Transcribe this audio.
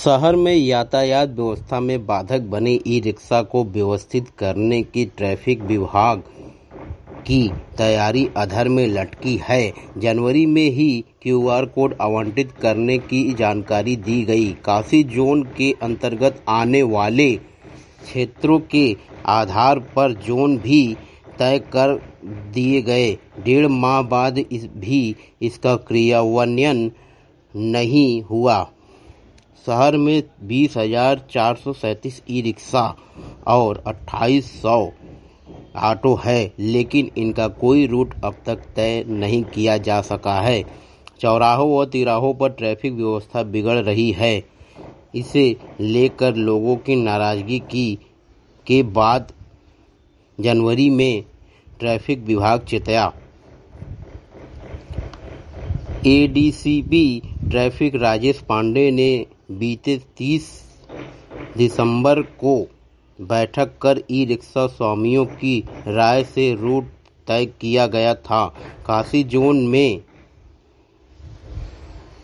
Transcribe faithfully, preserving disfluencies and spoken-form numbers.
शहर में यातायात व्यवस्था में बाधक बने ई-रिक्शा को व्यवस्थित करने की ट्रैफिक विभाग की तैयारी अधर में लटकी है। जनवरी में ही क्यूआर कोड आवंटित करने की जानकारी दी गई। काशी जोन के अंतर्गत आने वाले क्षेत्रों के आधार पर जोन भी तय कर दिए गए। डेढ़ माह बाद इस भी इसका क्रियान्वयन नहीं हुआ। शहर में बीस हजार चार सौ सैंतीस ई-रिक्शा और अट्ठाईस सौ ऑटो है, लेकिन इनका कोई रूट अब तक तय नहीं किया जा सका है। चौराहों और तिराहों पर ट्रैफिक व्यवस्था बिगड़ रही है। इसे लेकर लोगों की नाराजगी की के बाद जनवरी में ट्रैफिक विभाग चिताया। एडीसीपी ट्रैफिक राजेश पांडे ने बीते तीस दिसंबर को बैठक कर ई-रिक्शा स्वामियों की राय से रूट तय किया गया था। काशी जोन में